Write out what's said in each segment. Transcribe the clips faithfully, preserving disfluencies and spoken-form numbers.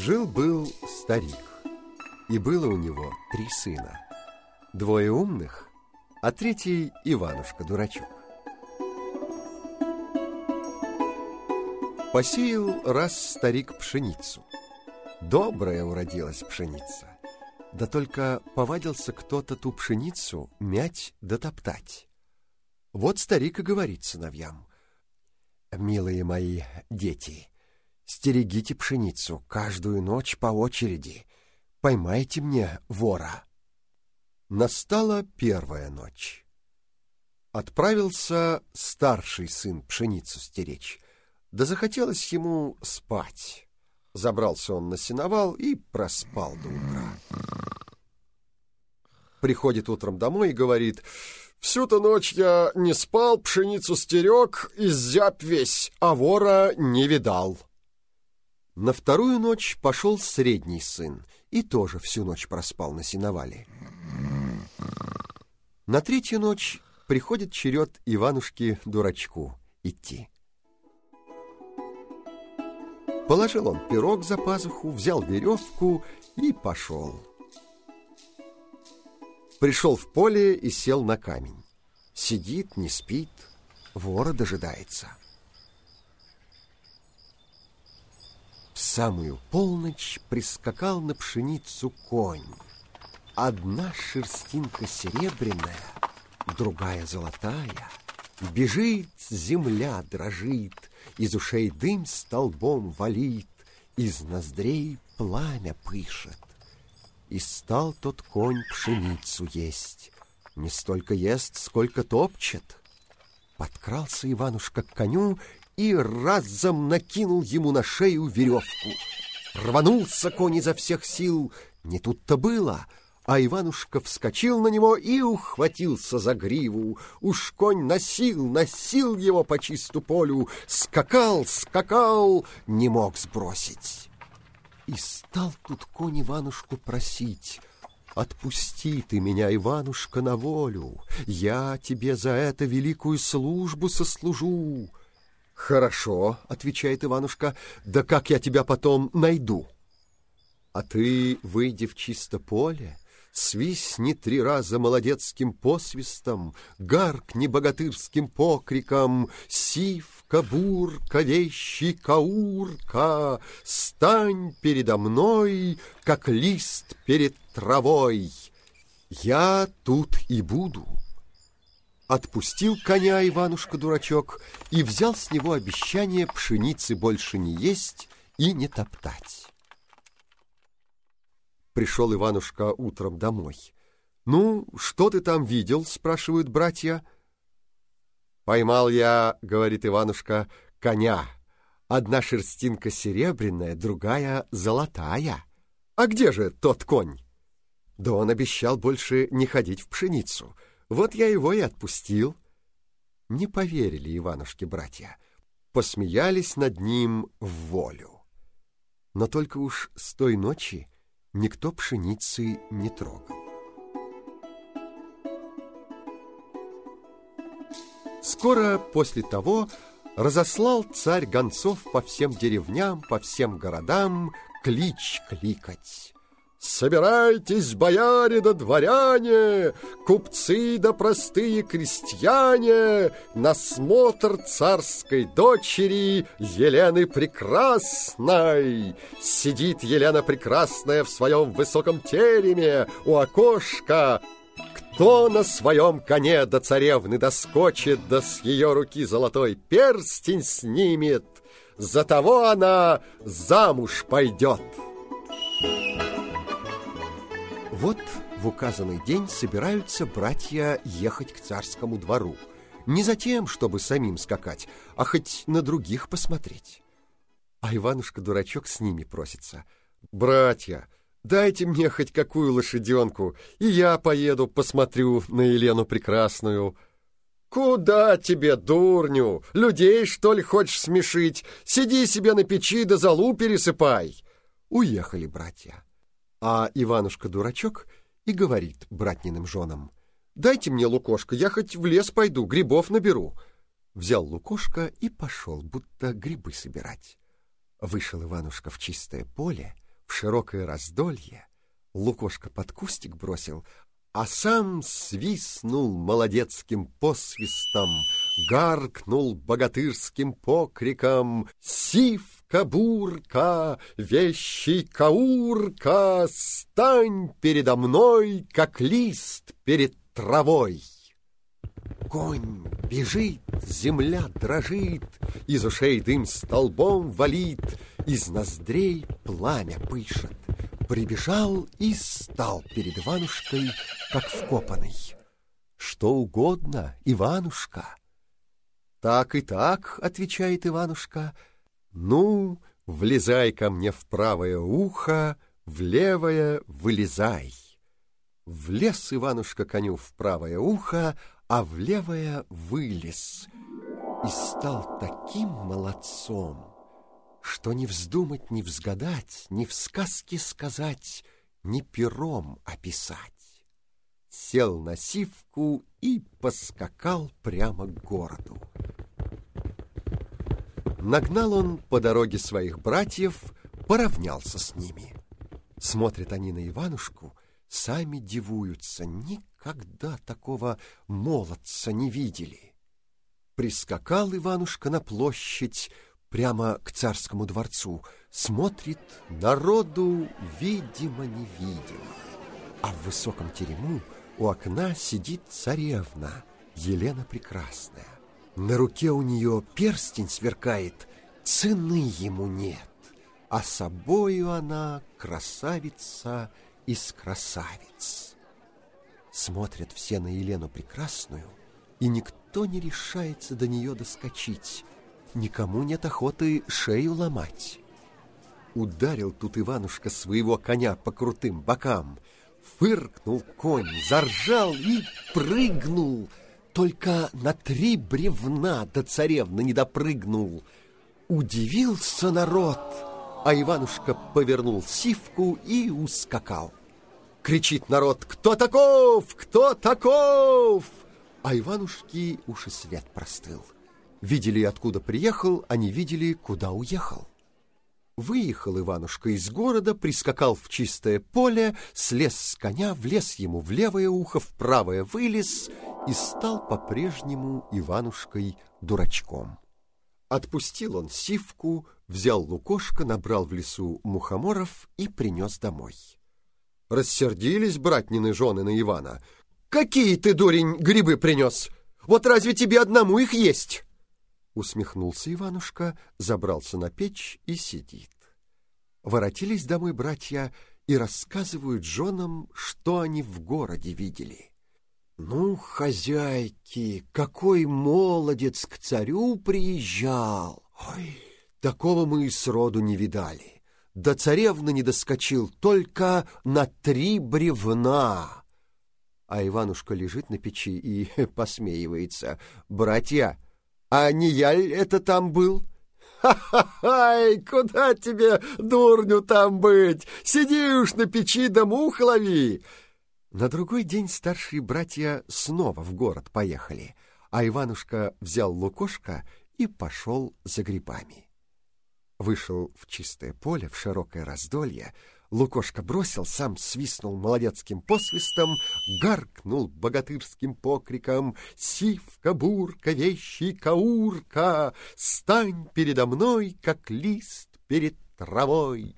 Жил-был старик, и было у него три сына. Двое умных, а третий Иванушка-дурачок. Посеял раз старик пшеницу. Добрая уродилась пшеница. Да только повадился кто-то ту пшеницу мять да топтать. Вот старик и говорит сыновьям: «Милые мои дети, стерегите пшеницу каждую ночь по очереди, поймайте мне вора». Настала первая ночь. Отправился старший сын пшеницу стеречь, да захотелось ему спать. Забрался он на сеновал и проспал до утра. Приходит утром домой и говорит: «Всю-то ночь я не спал, пшеницу стерег, изяб весь, а вора не видал». На вторую ночь пошел средний сын и тоже всю ночь проспал на сеновале. На третью ночь приходит черед Иванушке-дурачку идти. Положил он пирог за пазуху, взял веревку и пошел. Пришел в поле и сел на камень. Сидит, не спит, вора дожидается. В самую полночь прискакал на пшеницу конь. Одна шерстинка серебряная, другая золотая. Бежит, земля дрожит, из ушей дым столбом валит, из ноздрей пламя пышет. И стал тот конь пшеницу есть. Не столько ест, сколько топчет. Подкрался Иванушка к коню и разом накинул ему на шею веревку. Рванулся конь изо всех сил. Не тут-то было, а Иванушка вскочил на него и ухватился за гриву. Уж конь носил, носил его по чисту полю, скакал, скакал, не мог сбросить. И стал тут конь Иванушку просить: «Отпусти ты меня, Иванушка, на волю, я тебе за это великую службу сослужу». «Хорошо», — отвечает Иванушка, — «да как я тебя потом найду?» «А ты выйди в чисто поле, свистни три раза молодецким посвистом, гаркни богатырским покриком: сивка, бурка, вещи, каурка, стань передо мной, как лист перед травой. Я тут и буду». Отпустил коня Иванушка-дурачок и взял с него обещание пшеницы больше не есть и не топтать. Пришел Иванушка утром домой. «Ну, что ты там видел?» — спрашивают братья. «Поймал я, — говорит Иванушка, — коня. Одна шерстинка серебряная, другая золотая». «А где же тот конь?» «Да он обещал больше не ходить в пшеницу. Вот я его и отпустил». Не поверили Иванушке братья, посмеялись над ним в волю. Но только уж с той ночи никто пшеницы не трогал. Скоро после того разослал царь гонцов по всем деревням, по всем городам клич кликать: «Собирайтесь, бояре да дворяне, купцы да простые крестьяне, на смотр царской дочери Елены Прекрасной! Сидит Елена Прекрасная в своем высоком тереме у окошка. Кто на своем коне до царевны доскочит, да с ее руки золотой перстень снимет, за того она замуж пойдет». Вот в указанный день собираются братья ехать к царскому двору. Не за тем, чтобы самим скакать, а хоть на других посмотреть. А Иванушка-дурачок с ними просится: «Братья, дайте мне хоть какую лошаденку, и я поеду посмотрю на Елену Прекрасную». «Куда тебе, дурню? Людей, что ли, хочешь смешить? Сиди себе на печи да золу пересыпай». Уехали братья. А Иванушка-дурачок и говорит братниным женам: «Дайте мне лукошко, я хоть в лес пойду, грибов наберу». Взял лукошко и пошел, будто грибы собирать. Вышел Иванушка в чистое поле, в широкое раздолье, Лукошка под кустик бросил, а сам свистнул молодецким посвистом, гаркнул богатырским покриком: «Сивка-бурка, вещий каурка, стань передо мной, как лист перед травой!» Конь бежит, земля дрожит, из ушей дым столбом валит, из ноздрей пламя пышет. Прибежал и стал перед Иванушкой, как вкопанный. «Что угодно, Иванушка». «Так и так», — отвечает Иванушка. «Ну, влезай ко мне в правое ухо, в левое вылезай». Влез Иванушка коню в правое ухо, а в левое вылез. И стал таким молодцом, что не вздумать, не взгадать, ни в сказке сказать, ни пером описать. Сел на сивку и поскакал прямо к городу. Нагнал он по дороге своих братьев, поравнялся с ними. Смотрят они на Иванушку, сами дивуются, никогда такого молодца не видели. Прискакал Иванушка на площадь, прямо к царскому дворцу, смотрит, народу видимо-невидимо. А в высоком терему у окна сидит царевна, Елена Прекрасная. На руке у нее перстень сверкает, цены ему нет, а собою она красавица из красавиц. Смотрят все на Елену Прекрасную, и никто не решается до нее доскочить, никому нет охоты шею ломать. Ударил тут Иванушка своего коня по крутым бокам, фыркнул конь, заржал и прыгнул, только на три бревна до царевны не допрыгнул. Удивился народ, а Иванушка повернул сивку и ускакал. Кричит народ: «Кто таков? Кто таков?» А Иванушке уж и свет простыл. Видели, откуда приехал, а не видели, куда уехал. Выехал Иванушка из города, прискакал в чистое поле, слез с коня, влез ему в левое ухо, в правое вылез и стал по-прежнему Иванушкой дурачком. Отпустил он сивку, взял Лукошка, набрал в лесу мухоморов и принес домой. Рассердились братнины жены на Ивана. «Какие ты, дурень, грибы принес? Вот разве тебе одному их есть?» Усмехнулся Иванушка, забрался на печь и сидит. Воротились домой братья и рассказывают женам, что они в городе видели. «Ну, хозяйки, какой молодец к царю приезжал! Ой, такого мы и сроду не видали. До царевны не доскочил только на три бревна». А Иванушка лежит на печи и посмеивается. «Братья, а не я ли это там был?» «Ха-ха-ха! Куда тебе, дурню, там быть? Сиди уж на печи да мух лови!» На другой день старшие братья снова в город поехали, а Иванушка взял Лукошка и пошел за грибами. Вышел в чистое поле, в широкое раздолье, Лукошка бросил, сам свистнул молодецким посвистом, гаркнул богатырским покриком: «Сивка-бурка, вещий каурка, стань передо мной, как лист перед травой!»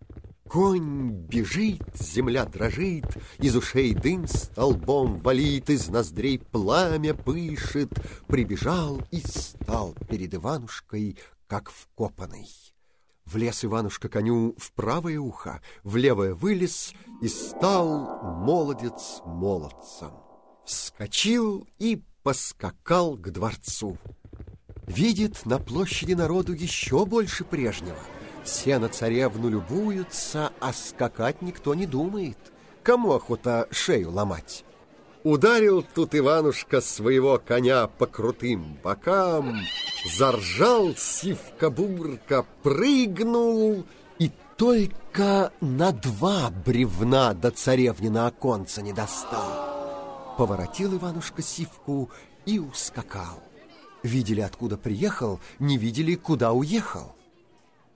Конь бежит, земля дрожит, из ушей дым столбом валит, из ноздрей пламя пышет. Прибежал и стал перед Иванушкой, как вкопанный. Влез Иванушка коню в правое ухо, в левое вылез и стал молодец молодцем. Вскочил и поскакал к дворцу. Видит, на площади народу еще больше прежнего. Все на царевну любуются, а скакать никто не думает. Кому охота шею ломать? Ударил тут Иванушка своего коня по крутым бокам, заржал сивка-бурка, прыгнул и только на два бревна до царевнина оконца не достал. Поворотил Иванушка сивку и ускакал. Видели, откуда приехал, не видели, куда уехал.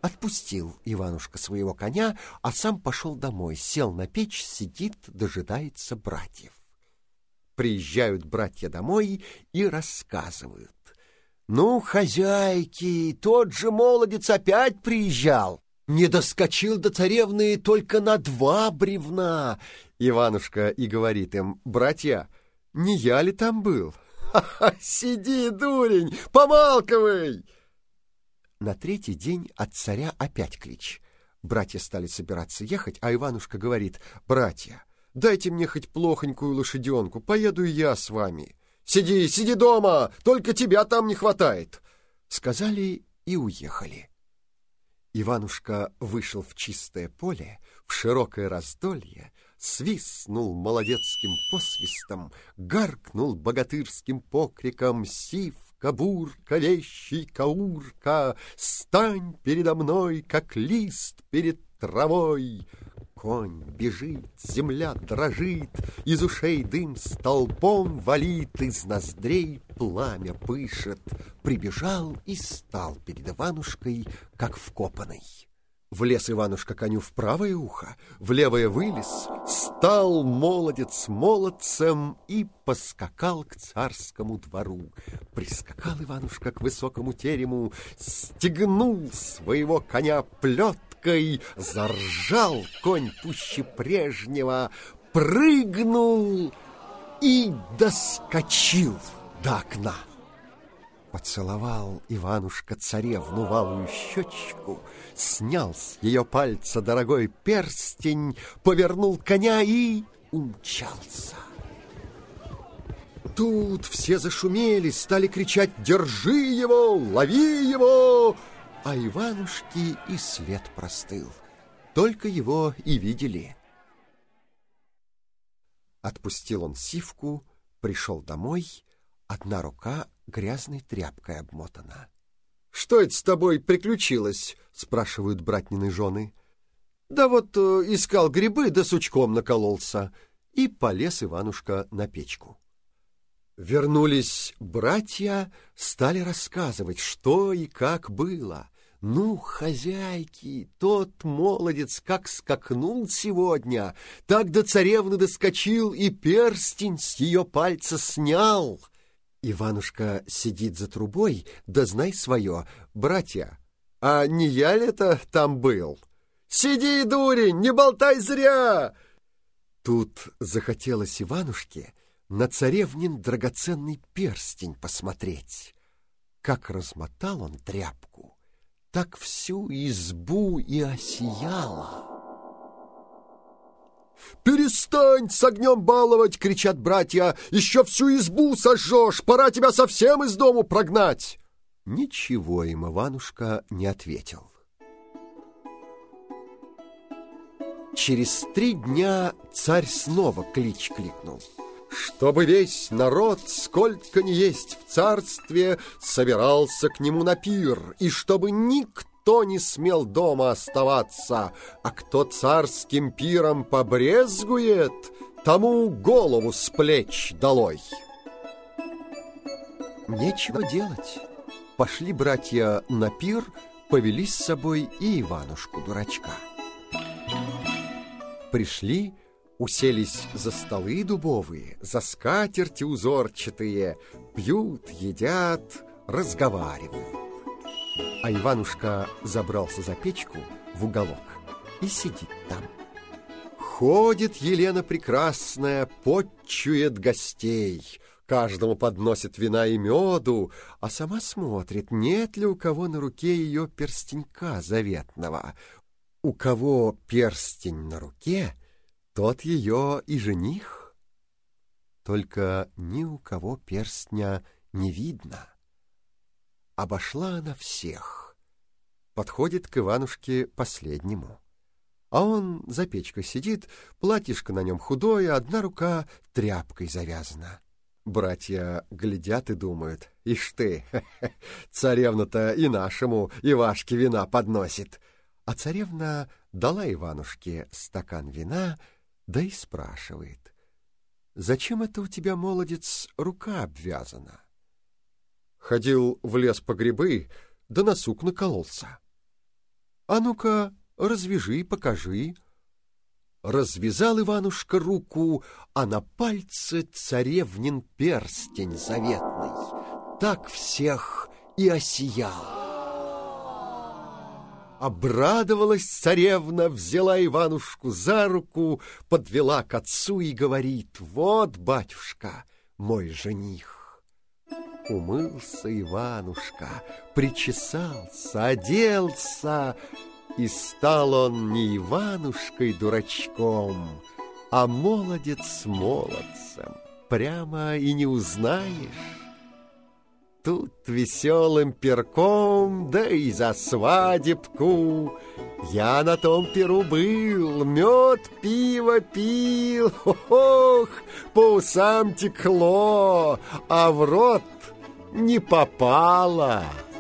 Отпустил Иванушка своего коня, а сам пошел домой, сел на печь, сидит, дожидается братьев. Приезжают братья домой и рассказывают. «Ну, хозяйки, тот же молодец опять приезжал. Не доскочил до царевны только на два бревна». Иванушка и говорит им: «Братья, не я ли там был?» «Ха-ха, сиди, дурень, помалковый!» На третий день от царя опять клич. Братья стали собираться ехать, а Иванушка говорит: «Братья, дайте мне хоть плохонькую лошаденку, поеду и я с вами». «Сиди, сиди дома, только тебя там не хватает», — сказали и уехали. Иванушка вышел в чистое поле, в широкое раздолье, свистнул молодецким посвистом, гаркнул богатырским покриком: «Сивка, бурка, вещий каурка, стань передо мной, как лист перед травой!» Конь бежит, земля дрожит, из ушей дым столбом валит, из ноздрей пламя пышет. Прибежал и стал перед Иванушкой, как вкопанный. Влез Иванушка коню в правое ухо, в левое вылез, стал молодец молодцем и поскакал к царскому двору. Прискакал Иванушка к высокому терему, стегнул своего коня плеткой, заржал конь пуще прежнего, прыгнул и доскочил до окна. Поцеловал Иванушка царевну в алую щечку, снял с ее пальца дорогой перстень, повернул коня и умчался. Тут все зашумели, стали кричать: «Держи его! Лови его!» А Иванушке и след простыл, только его и видели. Отпустил он Сивку, пришел домой, одна рука грязной тряпкой обмотана. «Что это с тобой приключилось?» — спрашивают братнины жены. «Да вот э, искал грибы, да сучком накололся». И полез Иванушка на печку. Вернулись братья, стали рассказывать, что и как было. «Ну, хозяйки, тот молодец как скакнул сегодня, так до царевны доскочил и перстень с ее пальца снял». Иванушка сидит за трубой, да знай свое: «Братья, а не я ли это там был?» «Сиди, дурень, не болтай зря!» Тут захотелось Иванушке на царевнин драгоценный перстень посмотреть. Как размотал он тряпку, так всю избу и осияло. «Перестань с огнем баловать!» — кричат братья. «Еще всю избу сожжешь! Пора тебя совсем из дому прогнать!» Ничего им Иванушка не ответил. Через три дня царь снова клич кликнул: чтобы весь народ, сколько ни есть в царстве, собирался к нему на пир, и чтобы никто Кто не смел дома оставаться, а кто царским пиром побрезгует, тому голову с плеч долой. Нечего делать. Пошли братья на пир, повели с собой и Иванушку-дурачка. Пришли, уселись за столы дубовые, за скатерти узорчатые, пьют, едят, разговаривают. А Иванушка забрался за печку в уголок и сидит там. Ходит Елена Прекрасная, потчует гостей, каждому подносит вина и меду, а сама смотрит, нет ли у кого на руке ее перстенька заветного. У кого перстень на руке, тот ее и жених. Только ни у кого перстня не видно. Обошла она всех, подходит к Иванушке последнему. А он за печкой сидит, платьишко на нем худое, одна рука тряпкой завязана. Братья глядят и думают: ишь ты, царевна-то и нашему Ивашке вина подносит. А царевна дала Иванушке стакан вина, да и спрашивает: зачем это у тебя, молодец, рука обвязана? Ходил в лес по грибы, да на сук накололся. А ну-ка, развяжи, покажи. Развязал Иванушка руку, а на пальце царевнин перстень заветный. Так всех и осиял. Обрадовалась царевна, взяла Иванушку за руку, подвела к отцу и говорит: «Вот, батюшка, мой жених». Умылся Иванушка, причесался, оделся, и стал он не Иванушкой-дурачком, а молодец молодцем, прямо и не узнаешь. Тут веселым перком, да и за свадебку. Я на том перу был, мед, пиво пил, ох, по усам текло, а в рот не попало.